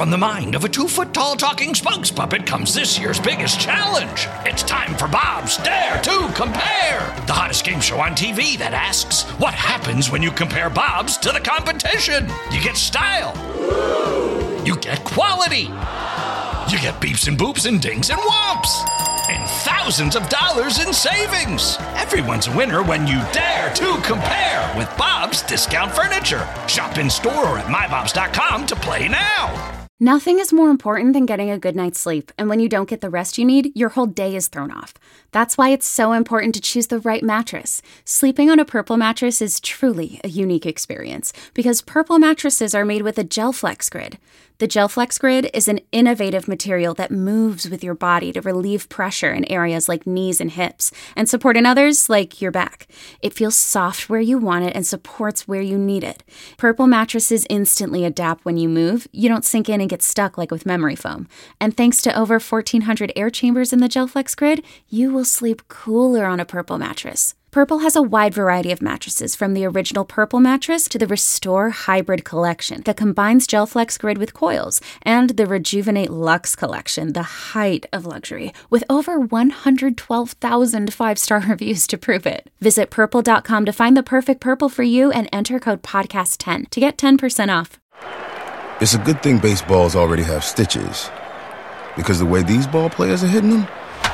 From the mind of a 2-foot-tall talking spokes puppet comes this year's biggest challenge. It's time for Bob's Dare to Compare, the hottest game show on TV that asks, what happens when you compare Bob's to the competition? You get style. You get quality. You get beeps and boops and dings and whomps. And thousands of dollars in savings. Everyone's a winner when you dare to compare with Bob's Discount Furniture. Shop in store or at mybobs.com to play now. Nothing is more important than getting a good night's sleep, and when you don't get the rest you need, your whole day is thrown off. That's why it's so important to choose the right mattress. Sleeping on a Purple mattress is truly a unique experience, because Purple mattresses are made with a GelFlex Grid. The GelFlex Grid is an innovative material that moves with your body to relieve pressure in areas like knees and hips, and support in others like your back. It feels soft where you want it and supports where you need it. Purple mattresses instantly adapt when you move. You don't sink in and get stuck like with memory foam. And thanks to over 1,400 air chambers in the GelFlex Grid, you will sleep cooler on a Purple mattress. Purple has a wide variety of mattresses, from the original Purple mattress to the Restore Hybrid collection that combines GelFlex Grid with coils, and the Rejuvenate Luxe collection, the height of luxury, with over 112,000 five-star reviews to prove it. Visit Purple.com to find the perfect Purple for you and enter code PODCAST10 to get 10% off. It's a good thing baseballs already have stitches, because the way these ball players are hitting them,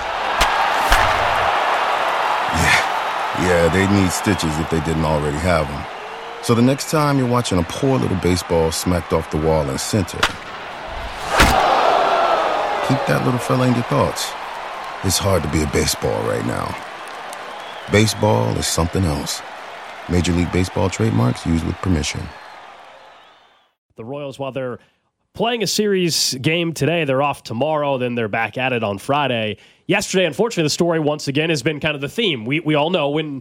yeah, they need stitches if they didn't already have them. So the next time you're watching a poor little baseball smacked off the wall in center, keep that little fella in your thoughts. It's hard to be a baseball right now. Baseball is something else. Major League Baseball trademarks used with permission. The Royals, while they're playing a series game today, they're off tomorrow, then they're back at it on Friday. Yesterday, unfortunately, the story once again has been kind of the theme. We all know when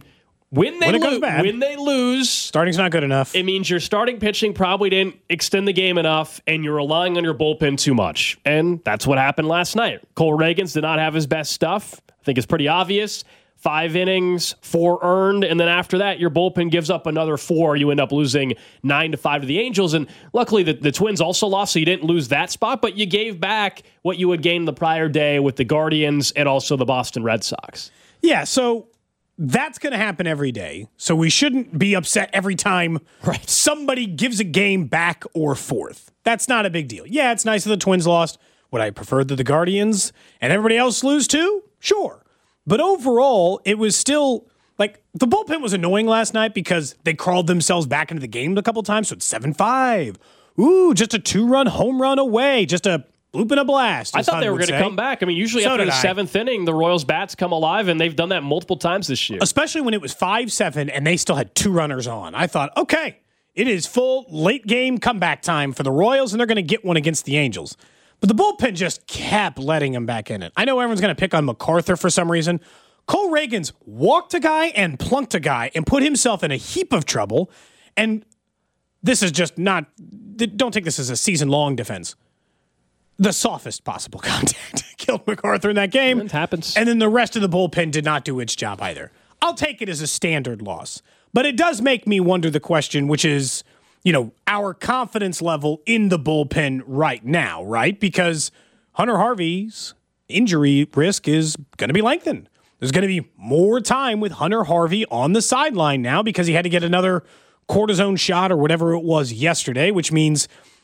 they lose, starting's not good enough. It means your starting pitching probably didn't extend the game enough, and you're relying on your bullpen too much. And that's what happened last night. Cole Ragans did not have his best stuff. I think it's pretty obvious. 5 innings, 4 earned, and then after that, your bullpen gives up another 4. You end up losing 9-5 to the Angels, and luckily the Twins also lost, so you didn't lose that spot, but you gave back what you had gained the prior day with the Guardians and also the Boston Red Sox. Yeah, so that's going to happen every day, so we shouldn't be upset every time somebody gives a game back or forth. That's not a big deal. Yeah, it's nice that the Twins lost. Would I prefer that the Guardians and everybody else lose too? Sure. But overall, it was still, like, the bullpen was annoying last night because they crawled themselves back into the game a couple times, so it's 7-5. Ooh, just a 2-run home run away, just a bloop and a blast. I thought they were going to come back. I mean, usually after the 7th inning, the Royals' bats come alive, and they've done that multiple times this year. Especially when it was 5-7 and they still had 2 runners on. I thought, okay, it is full late-game comeback time for the Royals, and they're going to get one against the Angels. But the bullpen just kept letting him back in it. I know everyone's going to pick on MacArthur for some reason. Cole Ragans walked a guy and plunked a guy and put himself in a heap of trouble. And this is just not, don't take this as a season-long defense. The softest possible contact killed MacArthur in that game. It happens. And then the rest of the bullpen did not do its job either. I'll take it as a standard loss. But it does make me wonder the question, which is, you know, our confidence level in the bullpen right now, right? Because Hunter Harvey's injury risk is going to be lengthened. There's going to be more time with Hunter Harvey on the sideline now because he had to get another cortisone shot or whatever it was yesterday, which means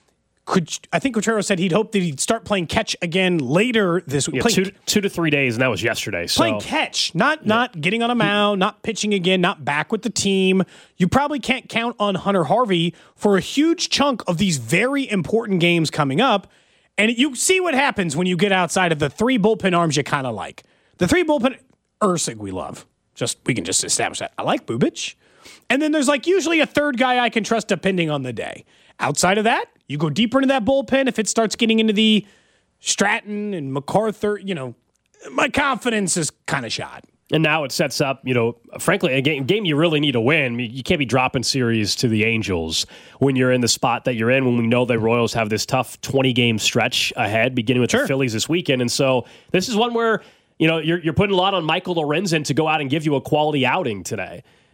I think Contreras said he'd hope that he'd start playing catch again later this week. Yeah, 2 to 3 days, and that was yesterday. So. Playing catch, not getting on a mound, not pitching again, not back with the team. You probably can't count on Hunter Harvey for a huge chunk of these very important games coming up. And you see what happens when you get outside of the 3 bullpen arms you kind of like. The 3 bullpen, Erceg we love. We can just establish that. I like Bubic. And then there's like usually a third guy I can trust depending on the day. Outside of that, you go deeper into that bullpen. If it starts getting into the Stratton and MacArthur, you know, my confidence is kind of shot. And now it sets up, you know, frankly, a game you really need to win. You can't be dropping series to the Angels when you're in the spot that you're in, when we know the Royals have this tough 20-game stretch ahead, beginning with the Phillies this weekend. And so this is one where, you know, you're putting a lot on Michael Lorenzen to go out and give you a quality outing today.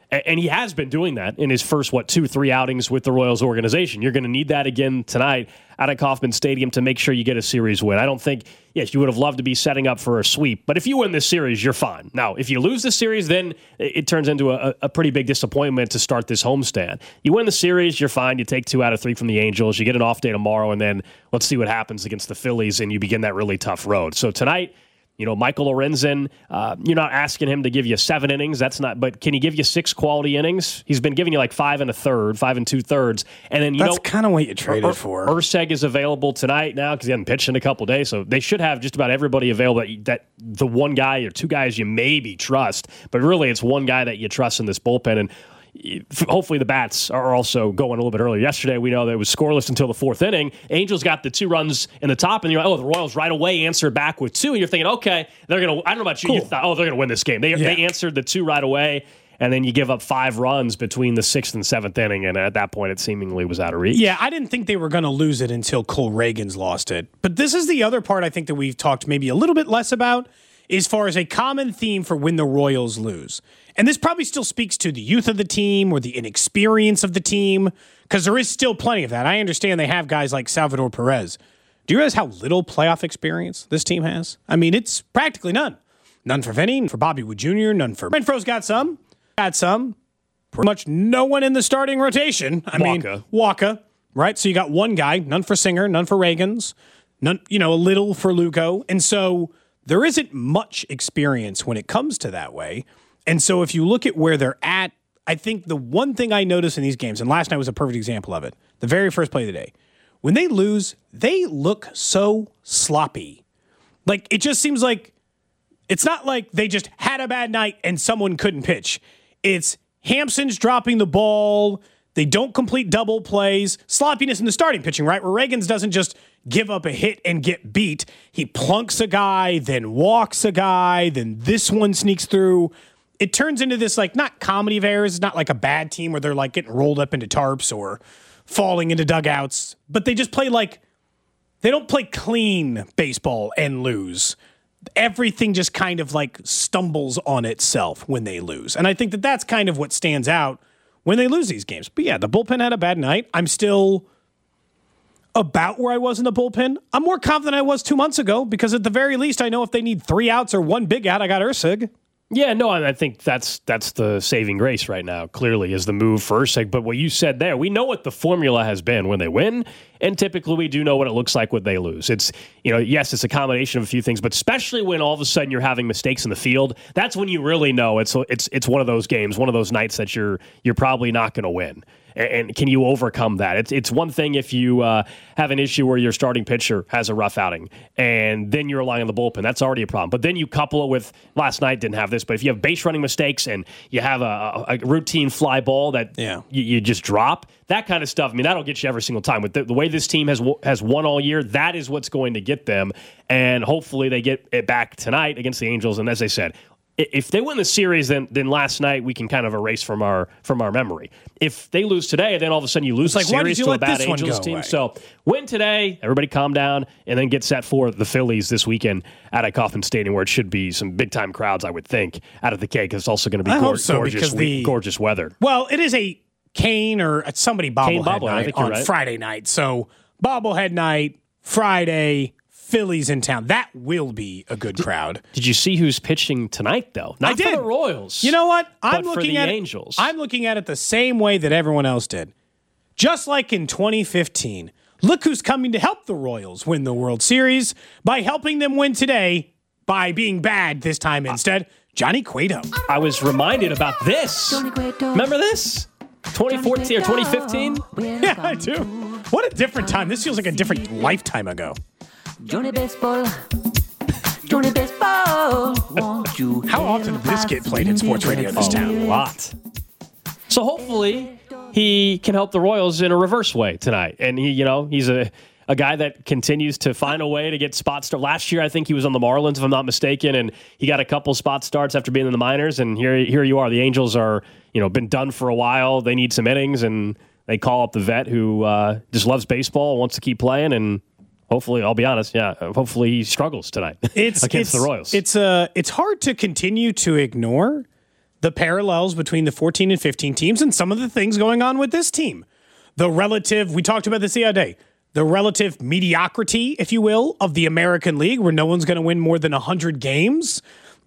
And he has been doing that in his first, 2-3 outings with the Royals organization. You're going to need that again tonight out at Kauffman Stadium to make sure you get a series win. I don't think, yes, you would have loved to be setting up for a sweep, but if you win this series, you're fine. Now, if you lose the series, then it turns into a pretty big disappointment to start this homestand. You win the series, you're fine. You take 2 out of 3 from the Angels. You get an off day tomorrow, and then let's see what happens against the Phillies, and you begin that really tough road. So tonight, Michael Lorenzen, you're not asking him to give you 7 innings. But can he give you 6 quality innings? He's been giving you like 5 1/3, 5 2/3. And then, that's kind of what you traded for. Urseg is available tonight now because he hasn't pitched in a couple days. So they should have just about everybody available that the one guy or 2 guys you maybe trust. But really, it's one guy that you trust in this bullpen. And hopefully the bats are also going a little bit earlier. Yesterday, we know that it was scoreless until the 4th inning. Angels got the 2 runs in the top, and you're like, the Royals right away answered back with 2. And you're thinking, okay, they're going to, I don't know about you, cool. You thought, they're going to win this game. They answered the 2 right away, and then you give up 5 runs between the 6th and 7th inning, and at that point, it seemingly was out of reach. Yeah, I didn't think they were going to lose it until Cole Reagans lost it. But this is the other part I think that we've talked maybe a little bit less about, as far as a common theme for when the Royals lose. And this probably still speaks to the youth of the team or the inexperience of the team, because there is still plenty of that. I understand they have guys like Salvador Perez. Do you realize how little playoff experience this team has? I mean, it's practically none. None for Vinny, for Bobby Wood Jr., none for Renfroe's got some. Pretty much no one in the starting rotation. Waka, right? So you got one guy, none for Singer, none for Reagans, none, a little for Lugo. And so there isn't much experience when it comes to that way. And so if you look at where they're at, I think the one thing I notice in these games, and last night was a perfect example of it, the very first play of the day, when they lose, they look so sloppy. Like, it just seems like it's not like they just had a bad night and someone couldn't pitch. It's Hampson's dropping the ball. They don't complete double plays. Sloppiness in the starting pitching, right? Where Reagans doesn't just give up a hit and get beat. He plunks a guy, then walks a guy, then this one sneaks through. It turns into this, like, not comedy of errors. It's not like a bad team where they're, like, getting rolled up into tarps or falling into dugouts. But they just play they don't play clean baseball and lose. Everything just kind of, stumbles on itself when they lose. And I think that that's kind of what stands out when they lose these games. But, yeah, the bullpen had a bad night. I'm still about where I was in the bullpen. I'm more confident I was 2 months ago because, at the very least, I know if they need 3 outs or 1 big out, I got Ursig. Yeah, no, I think that's the saving grace right now, clearly, is the move for Ursig. But what you said there, we know what the formula has been when they win, and typically we do know what it looks like when they lose. It's, yes, it's a combination of a few things, but especially when all of a sudden you're having mistakes in the field, that's when you really know it's one of those games, one of those nights that you're probably not going to win. And can you overcome that? It's one thing if you have an issue where your starting pitcher has a rough outing, and then you're relying on the bullpen. That's already a problem. But then you couple it with, last night didn't have this, but if you have base running mistakes and you have a routine fly ball that you just drop, that kind of stuff, that'll get you every single time. With the way this team has won all year, that is what's going to get them. And hopefully they get it back tonight against the Angels. And as I said, if they win the series, then last night we can kind of erase from our memory. If they lose today, then all of a sudden you lose the series to a bad Angels team. Away? So win today, everybody calm down, and then get set for the Phillies this weekend at Kauffman Stadium, where it should be some big-time crowds, I would think, out of the K, because it's also going to be gorgeous weather. Well, it is a Kane or somebody bobblehead night on Friday night. So bobblehead night, Friday, Phillies in town. That will be a good crowd. Did you see who's pitching tonight, though? Not for the Royals. You know what? I'm looking at Angels. I'm looking at it the same way that everyone else did. Just like in 2015. Look who's coming to help the Royals win the World Series by helping them win today by being bad this time instead. Johnny Cueto. I was reminded about this. Remember this? 2014 or 2015? Yeah, I do. What a different time. This feels like a different lifetime ago. Johnny Baseball, Johnny Baseball, won't you? How often did this get played in sports radio in this town? A lot. So hopefully he can help the Royals in a reverse way tonight. And he's a guy that continues to find a way to get spot start. Last year, I think he was on the Marlins, if I'm not mistaken, and he got a couple spot starts after being in the minors. And here you are. The Angels are, been done for a while. They need some innings, and they call up the vet who just loves baseball, wants to keep playing, and hopefully, I'll be honest, hopefully he struggles tonight against the Royals. It's hard to continue to ignore the parallels between the 14 and 15 teams and some of the things going on with this team. We talked about this the other day, the relative mediocrity, if you will, of the American League, where no one's going to win more than 100 games.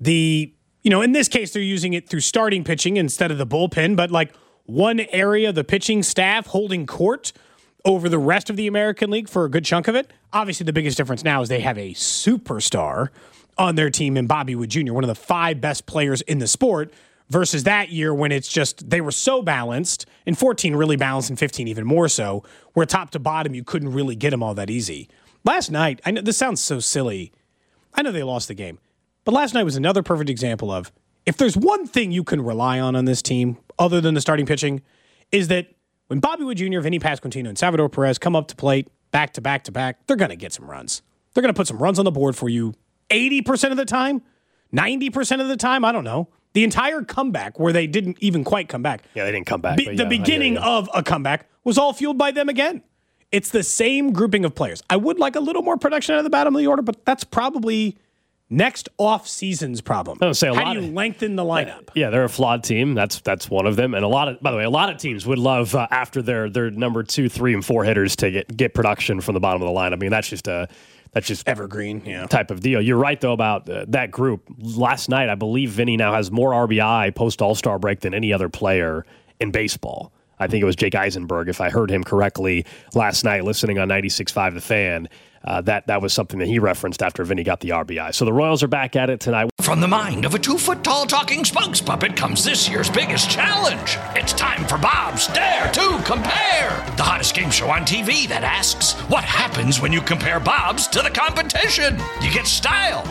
In this case, they're using it through starting pitching instead of the bullpen, but like one area, the pitching staff holding court over the rest of the American League for a good chunk of it. Obviously, the biggest difference now is they have a superstar on their team in Bobby Witt Jr., one of the 5 best players in the sport, versus that year when it's just they were so balanced, and 14 really balanced, and 15 even more so, where top to bottom you couldn't really get them all that easy. Last night, I know this sounds so silly. I know they lost the game, but last night was another perfect example of if there's one thing you can rely on this team, other than the starting pitching, is that when Bobby Witt Jr., Vinny Pasquantino, and Salvador Perez come up to plate back to back to back, they're going to get some runs. They're going to put some runs on the board for you 80% of the time, 90% of the time, I don't know. The entire comeback where they didn't even quite come back. Yeah, they didn't come back. The beginning of a comeback was all fueled by them again. It's the same grouping of players. I would like a little more production out of the bottom of the order, but that's probably next off-season's problem. I would say How do you lengthen the lineup? Yeah, they're a flawed team. That's one of them. And by the way, a lot of teams would love after their number 2, 3, and 4 hitters to get production from the bottom of the lineup. I mean, that's just evergreen, type of deal. You're right, though, about that group. Last night, I believe Vinny now has more RBI post All-Star break than any other player in baseball. I think it was Jake Eisenberg, if I heard him correctly last night, listening on 96.5 The Fan. That was something that he referenced after Vinny got the RBI. So the Royals are back at it tonight. From the mind of a 2-foot-tall talking spokes puppet comes this year's biggest challenge. It's time for Bob's Dare to Compare, the hottest game show on TV that asks, what happens when you compare Bob's to the competition? You get style.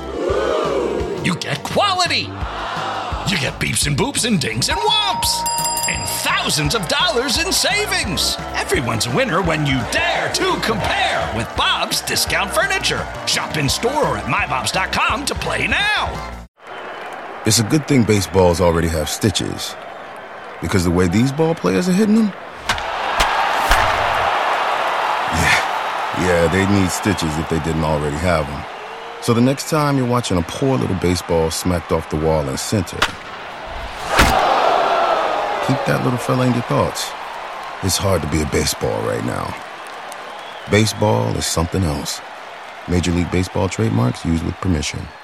You get quality. You get beeps and boops and dings and whomps. And thousands of dollars in savings. Everyone's a winner when you dare to compare with Bob's Discount Furniture. Shop in store or at mybobs.com to play now. It's a good thing baseballs already have stitches, because the way these ball players are hitting them, yeah, they'd need stitches if they didn't already have them. So the next time you're watching a poor little baseball smacked off the wall in center, keep that little fella in your thoughts. It's hard to be a baseball right now. Baseball is something else. Major League Baseball trademarks used with permission.